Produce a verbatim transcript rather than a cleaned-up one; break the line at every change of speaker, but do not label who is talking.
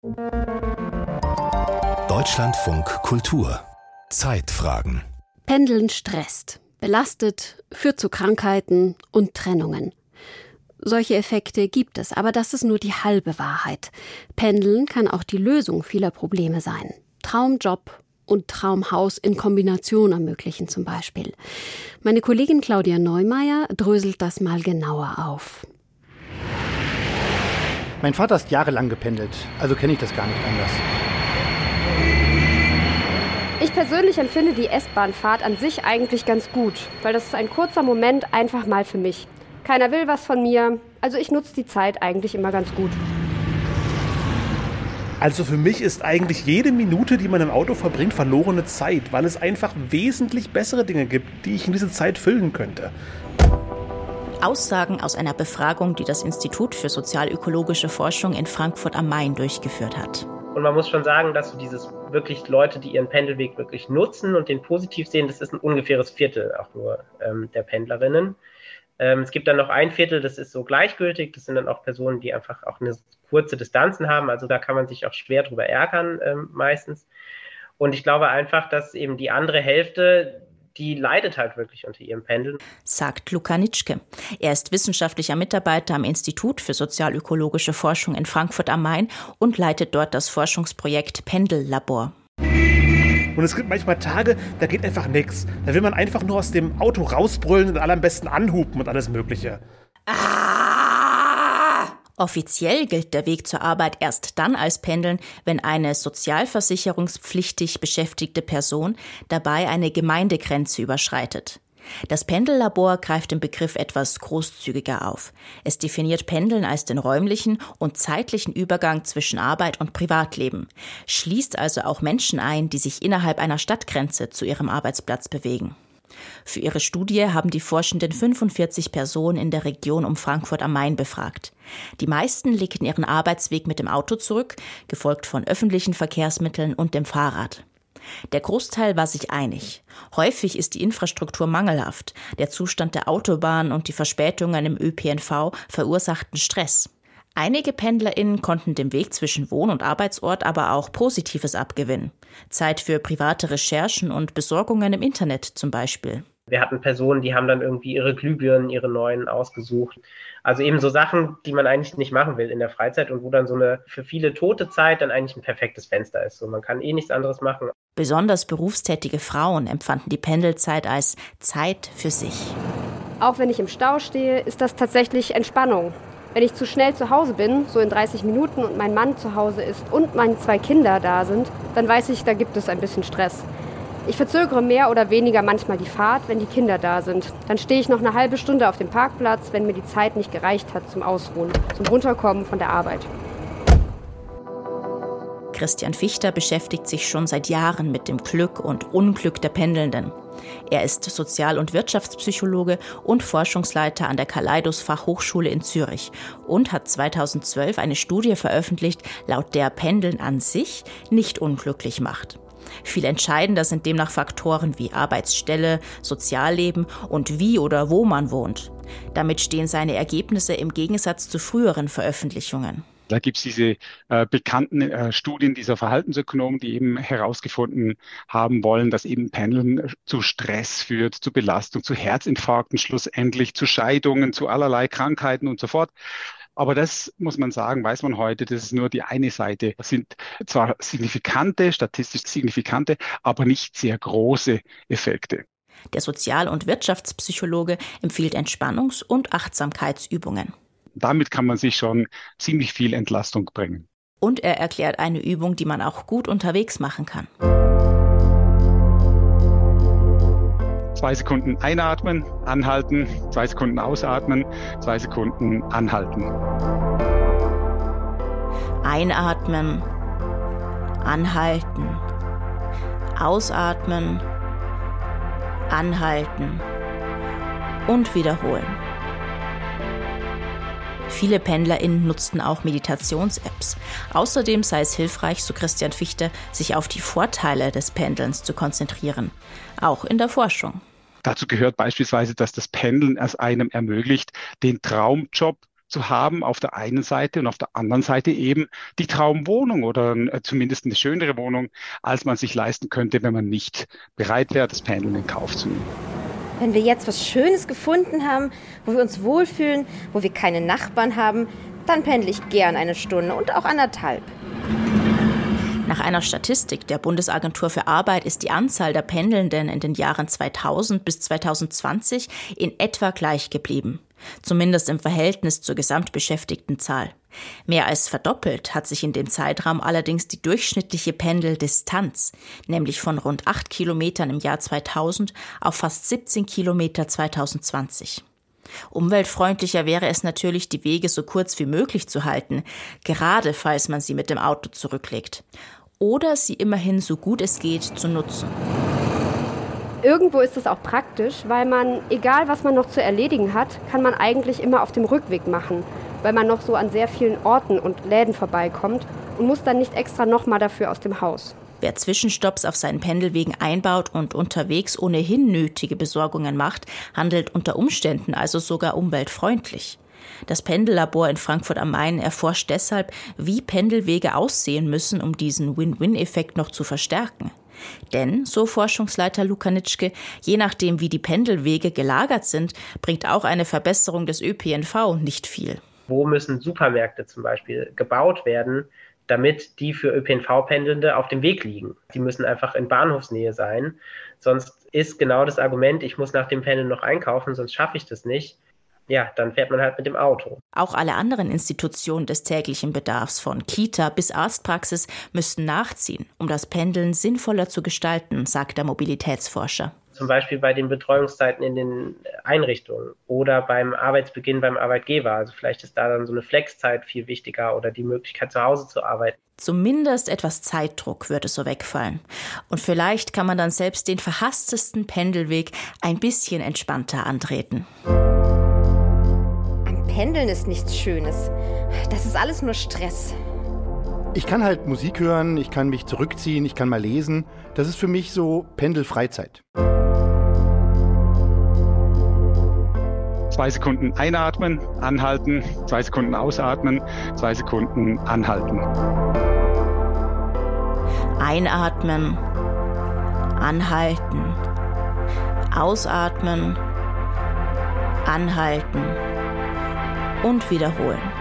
Deutschlandfunk Kultur. Zeitfragen.
Pendeln stresst, belastet, führt zu Krankheiten und Trennungen. Solche Effekte gibt es, aber das ist nur die halbe Wahrheit. Pendeln kann auch die Lösung vieler Probleme sein. Traumjob und Traumhaus in Kombination ermöglichen zum Beispiel. Meine Kollegin Claudia Neumeier dröselt das mal genauer auf.
Mein Vater ist jahrelang gependelt, also kenne ich das gar nicht anders.
Ich persönlich empfinde die S-Bahn-Fahrt an sich eigentlich ganz gut, weil das ist ein kurzer Moment einfach mal für mich. Keiner will was von mir, also ich nutze die Zeit eigentlich immer ganz gut.
Also für mich ist eigentlich jede Minute, die man im Auto verbringt, verlorene Zeit, weil es einfach wesentlich bessere Dinge gibt, die ich in diese Zeit füllen könnte.
Aussagen aus einer Befragung, die das Institut für sozialökologische Forschung in Frankfurt am Main durchgeführt hat.
Und man muss schon sagen, dass so dieses wirklich Leute, die ihren Pendelweg wirklich nutzen und den positiv sehen, das ist ein ungefähres Viertel auch nur ähm, der Pendlerinnen. Ähm, es gibt dann noch ein Viertel, das ist so gleichgültig, das sind dann auch Personen, die einfach auch eine kurze Distanzen haben, also da kann man sich auch schwer drüber ärgern ähm, meistens. Und ich glaube einfach, dass eben die andere Hälfte, die leidet halt wirklich unter ihrem Pendeln.
Sagt Luka Nitschke. Er ist wissenschaftlicher Mitarbeiter am Institut für sozialökologische Forschung in Frankfurt am Main und leitet dort das Forschungsprojekt Pendellabor.
Und es gibt manchmal Tage, da geht einfach nichts. Da will man einfach nur aus dem Auto rausbrüllen und am besten anhupen und alles Mögliche.
Ah! Offiziell gilt der Weg zur Arbeit erst dann als Pendeln, wenn eine sozialversicherungspflichtig beschäftigte Person dabei eine Gemeindegrenze überschreitet. Das Pendellabor greift den Begriff etwas großzügiger auf. Es definiert Pendeln als den räumlichen und zeitlichen Übergang zwischen Arbeit und Privatleben, schließt also auch Menschen ein, die sich innerhalb einer Stadtgrenze zu ihrem Arbeitsplatz bewegen. Für ihre Studie haben die Forschenden fünfundvierzig Personen in der Region um Frankfurt am Main befragt. Die meisten legten ihren Arbeitsweg mit dem Auto zurück, gefolgt von öffentlichen Verkehrsmitteln und dem Fahrrad. Der Großteil war sich einig. Häufig ist die Infrastruktur mangelhaft. Der Zustand der Autobahn und die Verspätungen im Ö P N V verursachten Stress. Einige PendlerInnen konnten dem Weg zwischen Wohn- und Arbeitsort aber auch Positives abgewinnen. Zeit für private Recherchen und Besorgungen im Internet zum Beispiel.
Wir hatten Personen, die haben dann irgendwie ihre Glühbirnen, ihre neuen ausgesucht. Also eben so Sachen, die man eigentlich nicht machen will in der Freizeit und wo dann so eine für viele tote Zeit dann eigentlich ein perfektes Fenster ist. So, man kann eh nichts anderes machen.
Besonders berufstätige Frauen empfanden die Pendelzeit als Zeit für sich.
Auch wenn ich im Stau stehe, ist das tatsächlich Entspannung. Wenn ich zu schnell zu Hause bin, so in dreißig Minuten und mein Mann zu Hause ist und meine zwei Kinder da sind, dann weiß ich, da gibt es ein bisschen Stress. Ich verzögere mehr oder weniger manchmal die Fahrt, wenn die Kinder da sind. Dann stehe ich noch eine halbe Stunde auf dem Parkplatz, wenn mir die Zeit nicht gereicht hat zum Ausruhen, zum Runterkommen von der Arbeit.
Christian Fichter beschäftigt sich schon seit Jahren mit dem Glück und Unglück der Pendelnden. Er ist Sozial- und Wirtschaftspsychologe und Forschungsleiter an der Kaleidos-Fachhochschule in Zürich und hat zweitausendzwölf eine Studie veröffentlicht, laut der Pendeln an sich nicht unglücklich macht. Viel entscheidender sind demnach Faktoren wie Arbeitsstelle, Sozialleben und wie oder wo man wohnt. Damit stehen seine Ergebnisse im Gegensatz zu früheren Veröffentlichungen.
Da gibt es diese äh, bekannten äh, Studien dieser Verhaltensökonomen, die eben herausgefunden haben wollen, dass eben Pendeln zu Stress führt, zu Belastung, zu Herzinfarkten schlussendlich, zu Scheidungen, zu allerlei Krankheiten und so fort. Aber das muss man sagen, weiß man heute, das ist nur die eine Seite. Das sind zwar signifikante, statistisch signifikante, aber nicht sehr große Effekte.
Der Sozial- und Wirtschaftspsychologe empfiehlt Entspannungs- und Achtsamkeitsübungen.
Damit kann man sich schon ziemlich viel Entlastung bringen.
Und er erklärt eine Übung, die man auch gut unterwegs machen kann.
Zwei Sekunden einatmen, anhalten, zwei Sekunden ausatmen, zwei Sekunden anhalten.
Einatmen, anhalten, ausatmen, anhalten und wiederholen. Viele PendlerInnen nutzten auch Meditations-Apps. Außerdem sei es hilfreich, so Christian Fichter, sich auf die Vorteile des Pendelns zu konzentrieren. Auch in der Forschung.
Dazu gehört beispielsweise, dass das Pendeln es einem ermöglicht, den Traumjob zu haben auf der einen Seite und auf der anderen Seite eben die Traumwohnung oder äh, zumindest eine schönere Wohnung, als man sich leisten könnte, wenn man nicht bereit wäre, das Pendeln in Kauf zu nehmen.
Wenn wir jetzt was Schönes gefunden haben, wo wir uns wohlfühlen, wo wir keine Nachbarn haben, dann pendle ich gern eine Stunde und auch anderthalb.
Nach einer Statistik der Bundesagentur für Arbeit ist die Anzahl der Pendelnden in den Jahren zweitausend bis zweitausendzwanzig in etwa gleich geblieben. Zumindest im Verhältnis zur Gesamtbeschäftigtenzahl. Mehr als verdoppelt hat sich in dem Zeitraum allerdings die durchschnittliche Pendeldistanz, nämlich von rund acht Kilometern im Jahr zweitausend auf fast siebzehn Kilometer zweitausendzwanzig. Umweltfreundlicher wäre es natürlich, die Wege so kurz wie möglich zu halten, gerade falls man sie mit dem Auto zurücklegt. Oder sie immerhin so gut es geht zu nutzen.
Irgendwo ist es auch praktisch, weil man, egal was man noch zu erledigen hat, kann man eigentlich immer auf dem Rückweg machen, weil man noch so an sehr vielen Orten und Läden vorbeikommt und muss dann nicht extra nochmal dafür aus dem Haus.
Wer Zwischenstopps auf seinen Pendelwegen einbaut und unterwegs ohnehin nötige Besorgungen macht, handelt unter Umständen also sogar umweltfreundlich. Das Pendellabor in Frankfurt am Main erforscht deshalb, wie Pendelwege aussehen müssen, um diesen Win-Win-Effekt noch zu verstärken. Denn, so Forschungsleiter Luka Nitschke, je nachdem wie die Pendelwege gelagert sind, bringt auch eine Verbesserung des Ö P N V nicht viel.
Wo müssen Supermärkte zum Beispiel gebaut werden, damit die für Ö P N V-Pendelnde auf dem Weg liegen? Die müssen einfach in Bahnhofsnähe sein. Sonst ist genau das Argument, ich muss nach dem Pendeln noch einkaufen, sonst schaffe ich das nicht. Ja, dann fährt man halt mit dem Auto.
Auch alle anderen Institutionen des täglichen Bedarfs, von Kita bis Arztpraxis, müssten nachziehen, um das Pendeln sinnvoller zu gestalten, sagt der Mobilitätsforscher.
Zum Beispiel bei den Betreuungszeiten in den Einrichtungen oder beim Arbeitsbeginn beim Arbeitgeber. Also vielleicht ist da dann so eine Flexzeit viel wichtiger oder die Möglichkeit, zu Hause zu arbeiten.
Zumindest etwas Zeitdruck würde so wegfallen. Und vielleicht kann man dann selbst den verhasstesten Pendelweg ein bisschen entspannter antreten.
Pendeln ist nichts Schönes. Das ist alles nur Stress.
Ich kann halt Musik hören, ich kann mich zurückziehen, ich kann mal lesen. Das ist für mich so Pendelfreizeit.
Zwei Sekunden einatmen, anhalten, zwei Sekunden ausatmen, zwei Sekunden anhalten.
Einatmen, anhalten, ausatmen, anhalten und wiederholen.